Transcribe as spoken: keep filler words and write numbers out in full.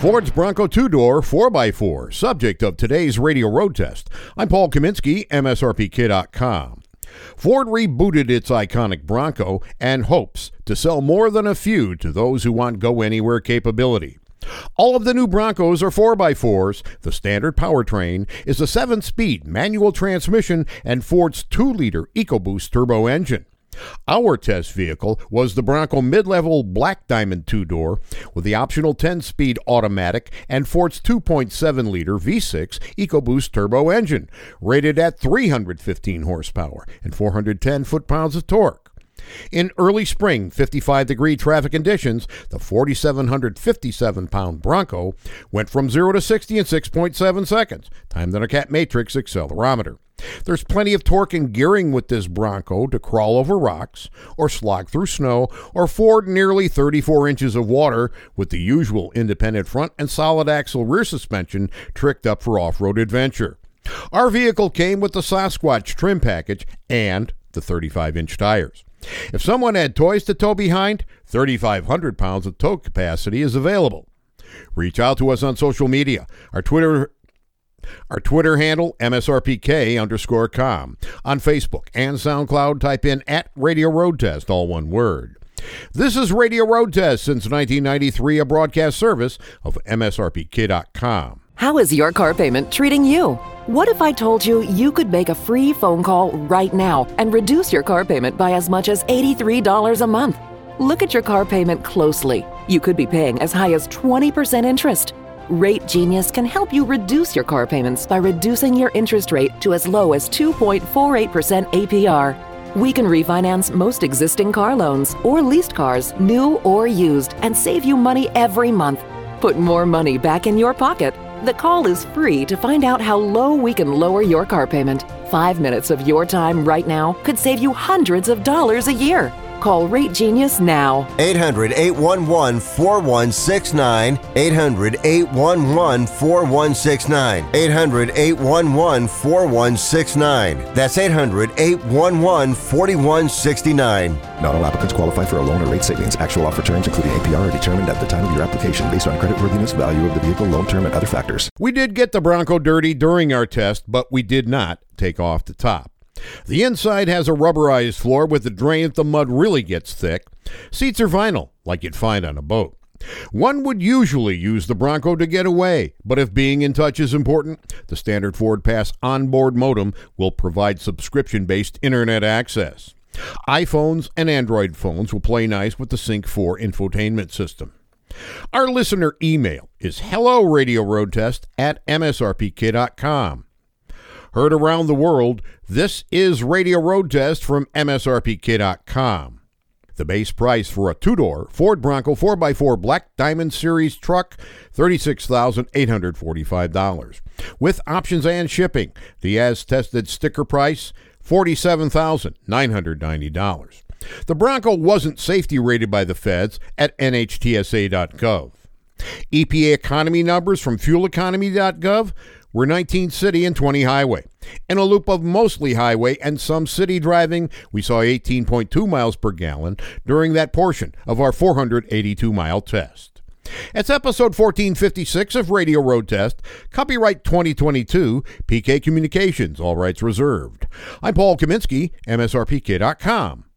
Ford's Bronco two-door four by four, subject of today's radio road test. I'm Paul Kaminsky, M S R P K dot com. Ford rebooted its iconic Bronco and hopes to sell more than a few to those who want go-anywhere capability. All of the new Broncos are four by fours. The standard powertrain is a seven-speed manual transmission and Ford's two liter EcoBoost turbo engine. Our test vehicle was the Bronco mid-level Black Diamond two-door with the optional ten-speed automatic and Ford's two point seven liter V six EcoBoost turbo engine, rated at three hundred fifteen horsepower and four hundred ten foot-pounds of torque. In early spring fifty-five degree traffic conditions, the four thousand seven hundred fifty-seven pound Bronco went from zero to sixty in six point seven seconds, timed on a Cat Matrix accelerometer. There's plenty of torque and gearing with this Bronco to crawl over rocks or slog through snow or ford nearly thirty-four inches of water with the usual independent front and solid axle rear suspension tricked up for off-road adventure. Our vehicle came with the Sasquatch trim package and the thirty-five inch tires. If someone had toys to tow behind, thirty-five hundred pounds of tow capacity is available. Reach out to us on social media. Our Twitter Our Twitter handle, M S R P K underscore com. On Facebook and SoundCloud, type in at Radio Road Test, all one word. This is Radio Road Test since nineteen ninety-three, a broadcast service of M S R P K dot com. How is your car payment treating you? What if I told you you could make a free phone call right now and reduce your car payment by as much as eighty-three dollars a month? Look at your car payment closely. You could be paying as high as twenty percent interest. Rate Genius can help you reduce your car payments by reducing your interest rate to as low as two point four eight percent A P R. We can refinance most existing car loans or leased cars, new or used, and save you money every month. Put more money back in your pocket. The call is free to find out how low we can lower your car payment. Five minutes of your time right now could save you hundreds of dollars a year. Call Rate Genius now. eight hundred, eight one one, four one six nine. eight hundred, eight one one, four one six nine. eight hundred, eight one one, four one six nine. That's eight hundred, eight one one, four one six nine. Not all applicants qualify for a loan or rate savings. Actual offer terms, including A P R, are determined at the time of your application based on creditworthiness, value of the vehicle, loan term, and other factors. We did get the Bronco dirty during our test, but we did not take off the top. The inside has a rubberized floor with a drain if the mud really gets thick. Seats are vinyl, like you'd find on a boat. One would usually use the Bronco to get away, but if being in touch is important, the standard Ford Pass onboard modem will provide subscription-based internet access. iPhones and Android phones will play nice with the Sync four infotainment system. Our listener email is hello radio road test at M S R P K dot com. Heard around the world, this is Radio Road Test from M S R P K dot com. The base price for a two-door Ford Bronco four by four Black Diamond Series truck, thirty-six thousand eight hundred forty-five dollars. With options and shipping, the as-tested sticker price, forty-seven thousand nine hundred ninety dollars. The Bronco wasn't safety rated by the feds at N H T S A dot gov. E P A economy numbers from fuel economy dot gov were nineteen city and twenty highway. In a loop of mostly highway and some city driving, we saw eighteen point two miles per gallon during that portion of our four hundred eighty-two mile test. It's episode fourteen fifty-six of Radio Road Test, copyright twenty twenty-two, P K Communications, all rights reserved. I'm Paul Kaminsky, M S R P K dot com.